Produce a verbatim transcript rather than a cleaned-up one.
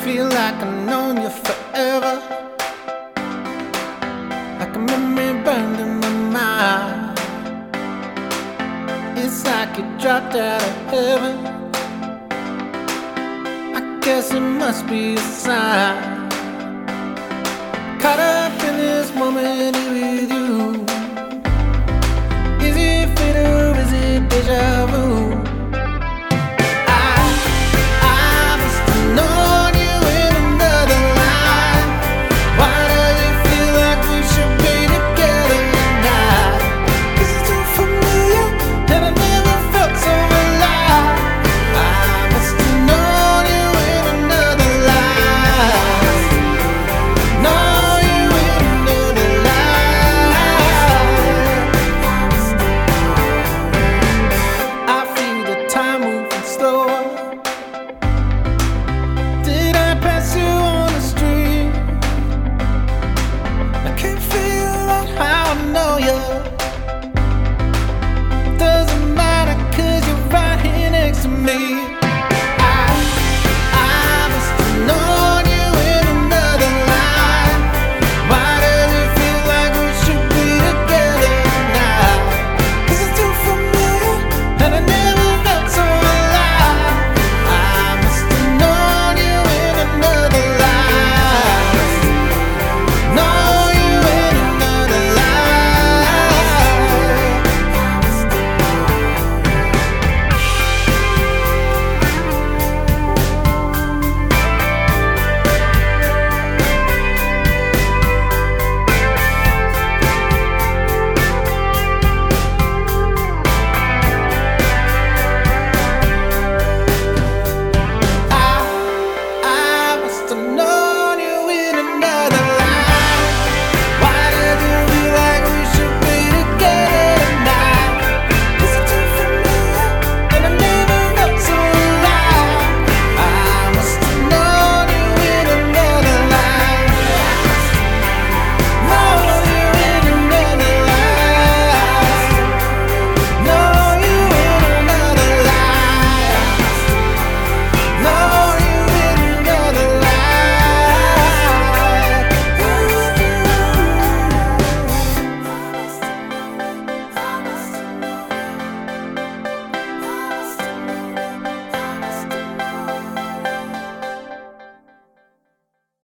feel like I've known you forever, like a memory burned in my mind. It's like you dropped out of heaven. I guess it must be a sign. Caught up in this moment here with you. Is it fate or is it deja vu?